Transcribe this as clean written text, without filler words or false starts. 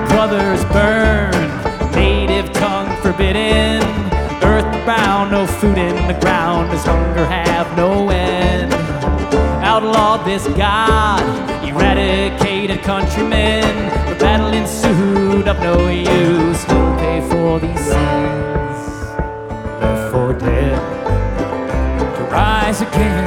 brothers burned, native tongue forbidden, earthbound, no food in the ground, does hunger have no end? Outlawed this god, eradicated countrymen, the battle ensued of no use. Who'll pay for these sins? Left for dead to rise again.